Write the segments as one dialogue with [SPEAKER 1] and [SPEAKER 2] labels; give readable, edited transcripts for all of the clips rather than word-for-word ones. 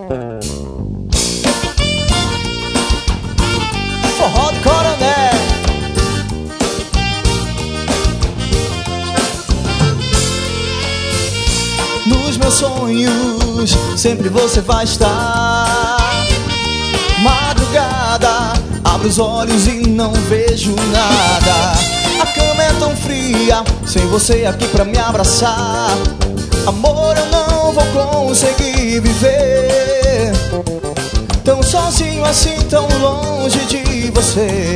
[SPEAKER 1] Forró do Coronel. Nos meus sonhos sempre você vai estar. Madrugada, abro os olhos e não vejo nada. A cama é tão fria, sem você aqui pra me abraçar. Amor, eu não vou conseguir viver tão sozinho assim, tão longe de você.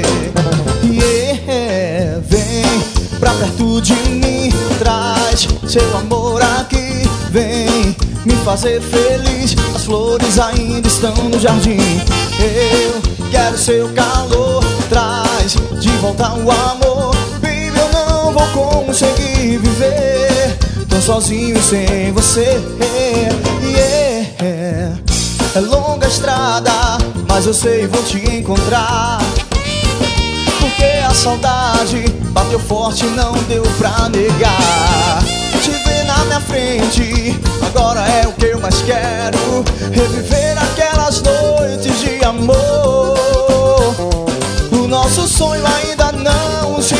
[SPEAKER 1] Vem pra perto de mim, traz seu amor aqui. Vem me fazer feliz, as flores ainda estão no jardim. Eu quero seu calor, traz de volta o amor. Baby, eu não vou conseguir viver tão sozinho sem você. É longa a estrada, mas eu sei vou te encontrar. Porque a saudade bateu forte, não deu pra negar. Te ver na minha frente, agora é o que eu mais quero. Reviver aquelas noites de amor. O nosso sonho ainda não se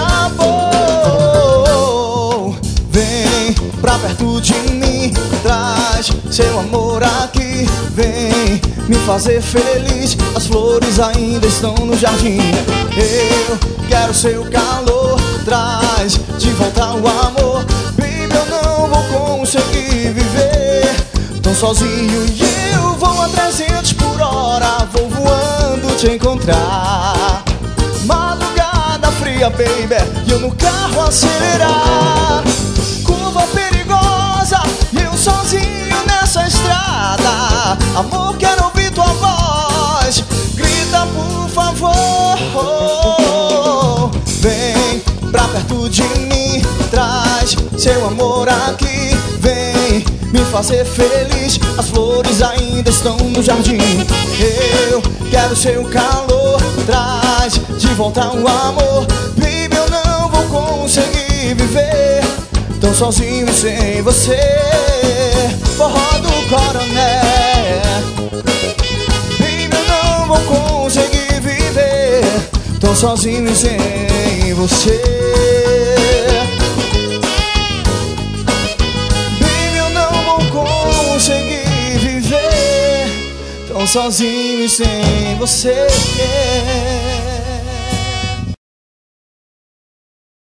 [SPEAKER 1] acabou. Vem pra perto de mim, traz seu amor aqui. Vem me fazer feliz, as flores ainda estão no jardim. Eu quero seu calor, traz de volta o amor. Baby, eu não vou conseguir viver tão sozinho. E eu vou a 300 por hora, vou voando te encontrar. Madrugada fria, baby, e eu no carro acelerar. Curva perigosa, e eu sozinho nessa estrada. Amor, quero ouvir tua voz, grita por favor. Vem pra perto de mim, traz seu amor aqui. Vem me fazer feliz, as flores ainda estão no jardim. Eu quero seu calor, traz de volta o amor. Baby, eu não vou conseguir viver tão sozinho sem você. Forró do Coronel. Baby, eu não vou conseguir viver tão sozinho sem você. Baby, eu não vou conseguir viver tão sozinho sem você.